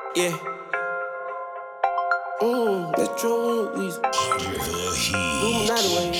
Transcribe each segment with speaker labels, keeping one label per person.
Speaker 1: Yeah. Metro Weezy. Illuminati way.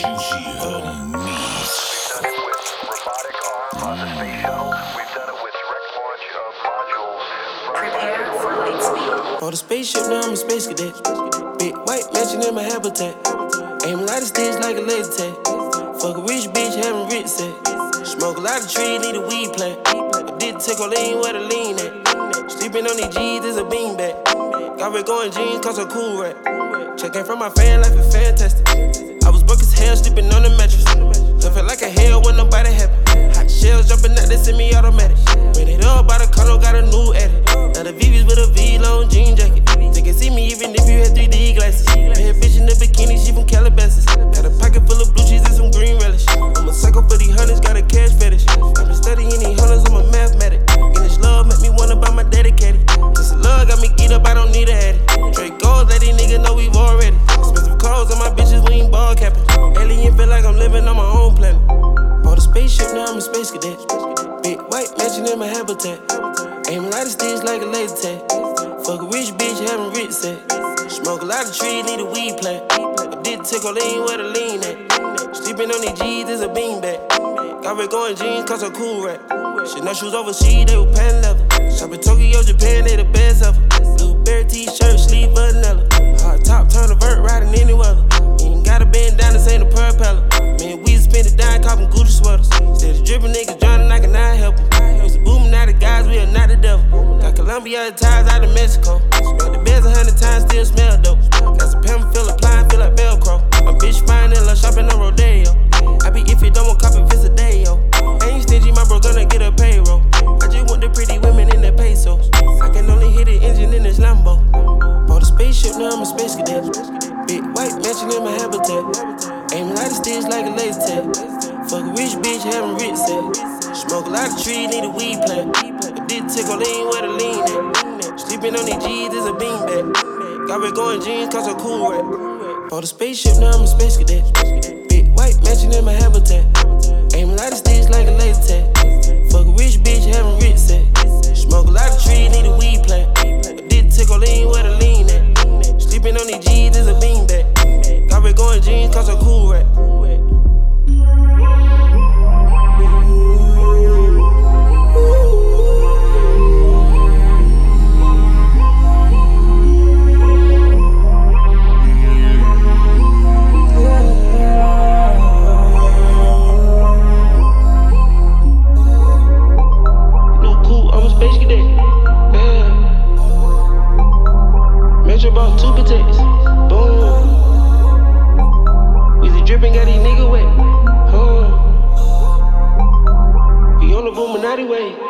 Speaker 2: Robotic arm on the space shuttle. We've done it with direct launch of modules.
Speaker 3: Prepare for light speed.
Speaker 1: On the spaceship, now I'm a space cadet. Big white mansion in my habitat. Aim a lot of sticks like a laser tag. Fuck a rich bitch, having rich set. Smoke a lot of trees, need a weed plant. I did take a lean where the lean at. Sleeping on these G's is a beanbag. Got red going jeans, cause I'm cool rap. Checking from my fan life is fantastic. I was broke as hell, sleeping on the mattress. I felt like a hell when nobody happy. Hot shells jumping out, they send me automatic. Ran it up by the condo, got a new edit. Now the VV's with a V-long jean jacket. They can see me even if you had 3D glasses. Bad bitch in the bikini, she from Calabasas. Got a pocket full of blue cheese and some green relish. I'm a psycho for these hunters, got a cash fetish. I've been studying these hunters, I'm a mathematic. And this love make me wanna buy my dedicated. This love got me geeked up, I don't need a addict. Trade goals, let these niggas know we've already. Expensive clothes on my bitches, we ain't ball capping. Alien feel like I'm living on my own planet. Bought a spaceship, now I'm a space cadet. Big white mansion in my habitat. Aim a lot of sticks like a laser tag. Fuck a rich bitch, having rich set. Smoke a lot of trees, need a weed plant. I did take a lean where the lean at. Sleeping on these G's is a beanbag. Got red going jeans, cause I'm cool rap. Shit, no shoes overseas, they were pan leather. Shop in Tokyo, Japan, they the best ever. Blueberry t-shirt, sleeve vanilla. Hard top, turn a vert, riding any weather. You ain't gotta bend down, this ain't a propeller. Man, we spend it down, copping Gucci sweaters. Instead of dripping niggas drowning, I cannot help them. Used to booming out the guys, we are not the devil. Got Colombia ties out of Mexico. Smell the beds 100 times, still smell dope. Got some pimp, feel applying, feel like Velcro. My bitch fine in love, shopping on Rodeo. I be if you don't want copy, it's a day, yo. Ain't stingy, my bro gonna get a payroll. I just want the pretty women in the pesos. I can only hit the engine in this Lambo. Bought a spaceship, now I'm a space cadet. Big white mansion in my habitat. Aim a lot of sticks like a laser tag. Fuck a rich bitch, having rich set. Smoke a lot of trees, need a weed plant. I did take a lean where the lean at. Sleeping on these G's is a beanbag. Got red going jeans, cause I'm cool rap. Bought a spaceship, now I'm a space cadet. Big white mansion in my habitat. Aim a lot of sticks like a laser tag. Fuck a rich bitch, having rich set. Smoke a lot of trees, need a weed plant. I did take a lean where the lean at. Sleeping on these G's is a beanbag. Got red going jeans, cause I'm cool rap. About 2 protects, boom. Weezy dripping, got these nigga wet, We on the Illuminati way.